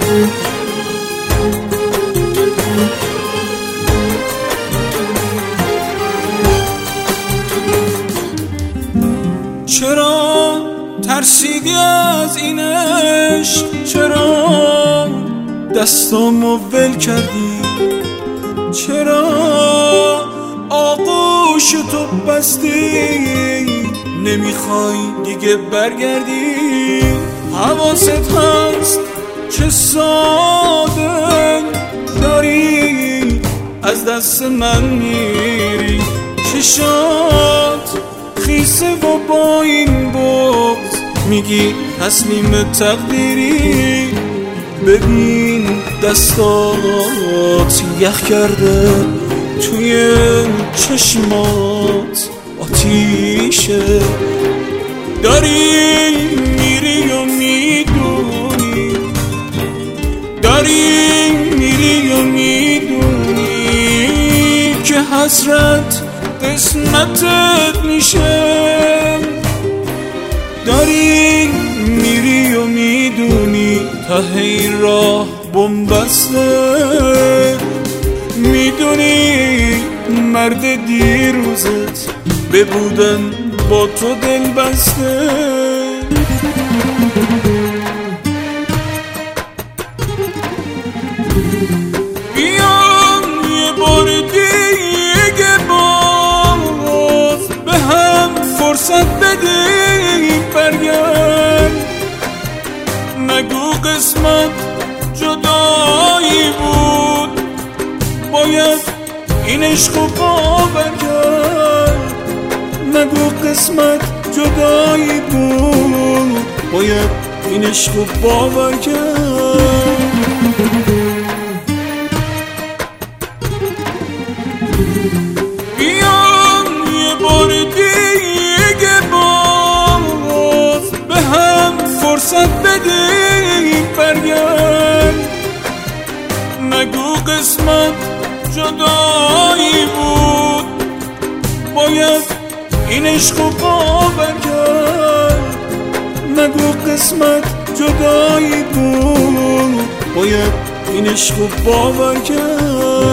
چرا ترسیدی از این عشق؟ چرا دستامو ول کردی؟ چرا آغوش تو بستی؟ نمیخوای دیگه برگردی؟ حواست هست چه ساده داری از دست من میری؟ چشات خیسه و با این بغض میگی تسلیم تقدیری. ببین دستات یخ کرده، توی چشمات آتیشه. داری میری و میدونی، داری میری و میدونی که حسرت قسمتت میشه. داری میری و میدونی ته این راه بن‌بسته. میدونی مرد دیروزت به بودن با تو دل بسته. بیان یه بار دیگه باز به هم فرصت بدیم برگرد. نگو قسمت جدایی بود، باید این عشقو باور کرد. نگو قسمت جدایی بود، باید این عشقو باور کرد. بیان یه بار دیگه باز به هم فرصت بدیم برگرد. نگو قسمت جدایی بود، باید این عشقو باور کرد. نگو قسمت جدایی بود، باید این عشقو باور کرد.